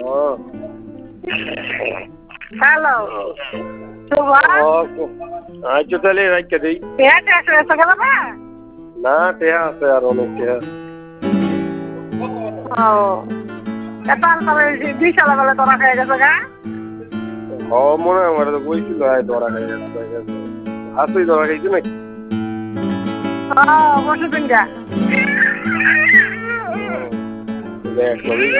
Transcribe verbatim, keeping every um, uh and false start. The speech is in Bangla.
হ্যালো শোভা আচ্ছা তাহলে রাখতে দেই পেঁয়াজ আসে এসে গেল না না টেহা আছে আর অনেক টেহা ও এতাল তবে দুই সালে বলে তোরা খেয়ে গেছে গা হ মনে হয় আমার তো বইছিল আয় ধরা খাই গেছে আসুই ধরা খাইছি নাকি ও বসে দিন গা দেখ